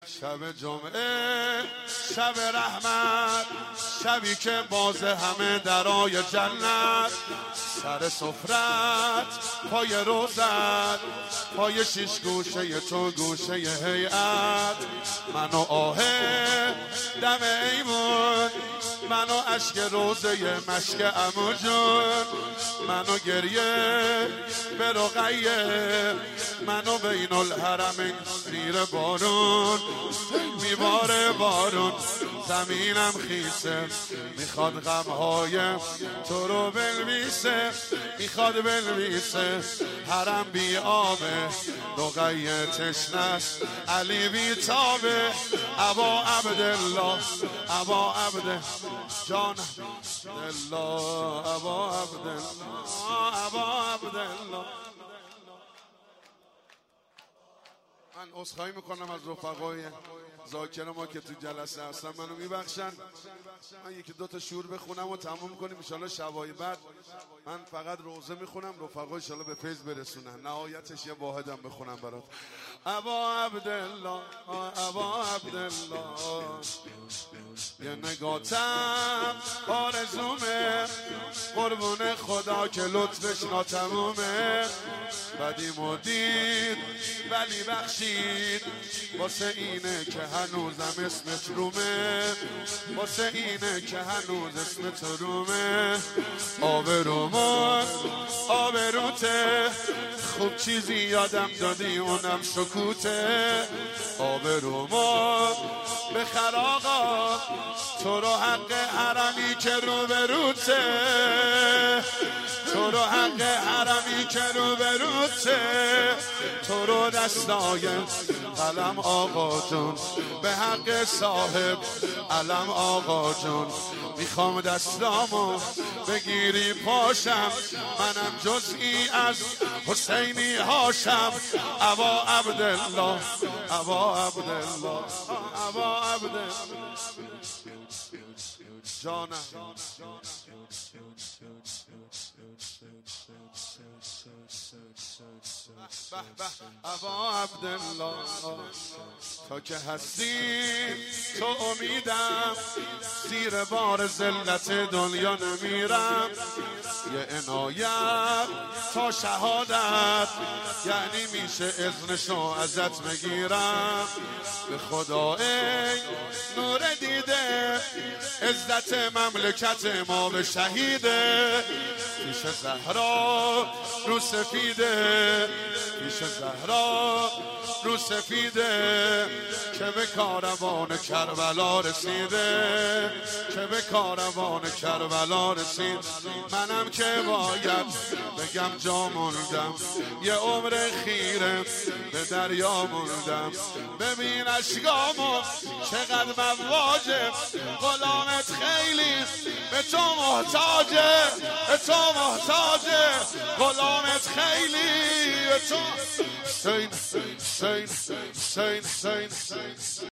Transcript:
شب جمعه شب رحمت، شبی که باز همه درای جنت، سر سفرت پای روزت، پای شیش گوشه تو گوشه هیئت، من و آه دم ایمون، من و عشق روزه مشک عمو جون، من و گریه به رقیه، من و بین الحرمین زیر بارون، میباره بارون زمینم خیسه، میخواد غمهای تو رو بنویسه، میخواد بنویسه حرم بی آبه، رقیه تشنست علی بی تابه، ابا عبدالله ابا عبد جان الله، ابا عبدالله ابا عبدالله. من عذرخواهی میکنم از رفقای ذاکر ما که تو جلسه هستن، منو میبخشن. من یکی دو تا شور بخونم و تموم کنیم انشالله. شبای بعد من فقط روزه میخونم، رفقا انشالله به فیض برسونن، نهایتش یه واحدم بخونم برات. ابا عبدالله ابا عبدالله، یه نگاتم آرزومه، قربون خدا که لطفش ناتمومه، بدیمو دید ولی بخشید، واسه اینه که هنوزم اسمت رومه، واسه اینه که هنوز اسمت رومه، آبرومون آبروته، خوب چیزی یادم دادی اونم سکوته، آبرومون بخر آقا، تو رو حق حرمی که روبروته، تو رو حق حرمی که روبروته، تو رو دستای قلم آقا جون، به حق صاحب علم آقا جون، میخوام دستامو بگیری پاشم، منم جزئی از حسینی هاشم، ابا عبدالله ابا عبدالله ابا عبدالله جانم. ابا عبدالله تا که هستی تو امیدم، زیر بار ذلت دنیا نمیرم، یه عنایت تا شهادت، یعنی میشه اذنشو ازت بگیرم، به خدا ای نور دیده، عزت مملکت ما به شهیده، پیش زهرا رو سفیده، پیش زهرا رو سفیده، که به کاروان کربلا رسیده، که به کاروان کربلا رسید، منم که باید بگم جا موندم، یه عمر خیره به دریا موندم، ببین اشکامو چقدر مواجه، غلامت خیلی به تو محتاجه، به تو محتاجه، غلامت خیلی به تو.